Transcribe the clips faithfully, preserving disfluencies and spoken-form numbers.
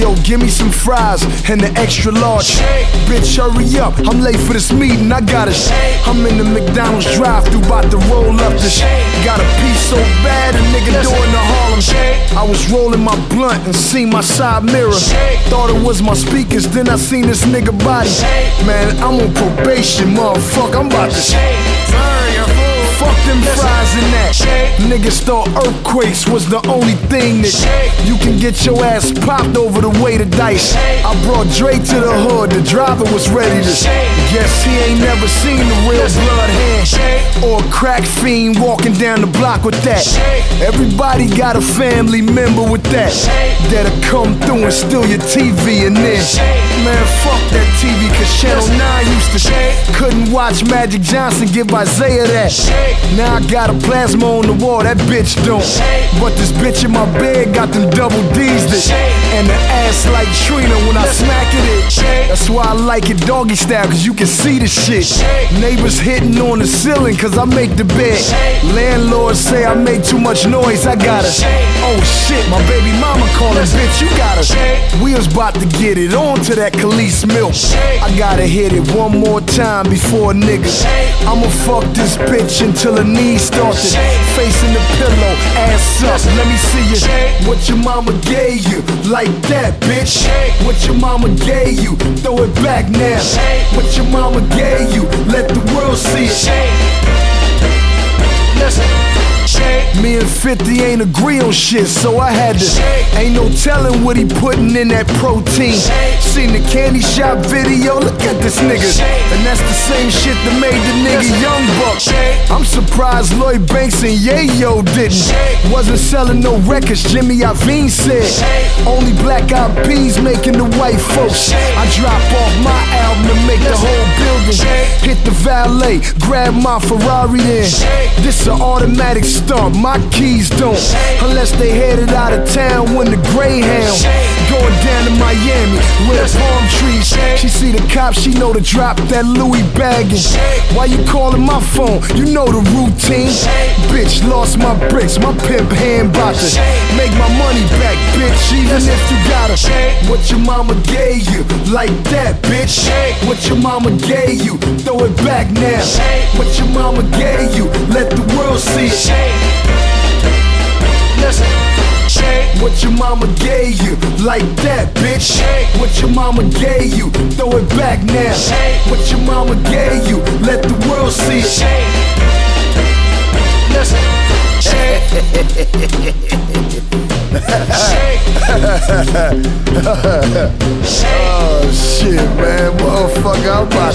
yo, give me some fries and the extra large. Bitch, hurry up, I'm late for this meeting, I gotta shake. I'm in the McDonald's drive-thru, bout to roll up the shake. Got a piece so bad, a nigga doing the Harlem shake. I was rolling my blunt and seen my side mirror. Thought it was my speakers, then I seen this nigga body. Man, I'm on probation, motherfucker, I'm about to shake. Fuck them fries and that. Niggas thought earthquakes was the only thing that you can get your ass popped over the way to dice. I brought Dre to the hood, the driver was ready to. Guess he ain't never seen the real blood hand or a crack fiend walking down the block with that. Everybody got a family member with that that'll come through and steal your T V and then, man, fuck that T V, cause Channel nine used to couldn't watch Magic Johnson give Isaiah that. Now I got a plasma on the wall, that bitch don't. But this bitch in my bed got them double D's that. And the ass like Trina when I smack it. That's why I like it doggy style, cause you can see the shit. Neighbors hitting on the ceiling cause I make the bed. Landlords say I make too much noise, I gotta. Oh shit, my baby mama calling, bitch, you gotta. We was about to get it on to that Khalees milk. I gotta hit it one more time before a nigga. I'ma fuck this bitch until her knees start to facing the pillow, ass up. Let me see you. What your mama gave you, like that, bitch. What your mama gave you, throw it back now. What your mama gave you, let the world see it. Listen. Me and fifty ain't agree on shit, so I had to. Ain't no telling what he putting in that protein. Seen the candy shop video, look at this nigga. And that's the same shit that made the nigga Young Buck. I'm surprised Lloyd Banks and Yayo didn't. Wasn't selling no records, Jimmy Iovine said. Only Black Eyed Peas making the white folks. I drop off my album and make the whole building hit the valet, grab my Ferrari then. This an automatic start, my keys don't. Unless they headed out of town when the Greyhound going down to Miami with palm trees. She see the cops, she know to drop that Louis bagging. Why you calling my phone? You know the routine. Bitch, lost my bricks, my pimp hand bout to make my money back, bitch, even if you gotta. What your mama gave you, like that, bitch. What your mama gave you, throw it back now. What your mama gave you, let the world see it. Listen. What your mama gave you, like that, bitch. What your mama gave you, throw it back now. What your mama gave you, let the world see it. Listen. Oh shit, man, motherfucker, I'm about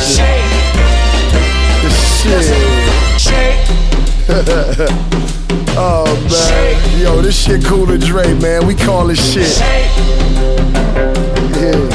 to. This shit. Oh man, yo, this shit cool to Dre, man. We call it shit. Yeah.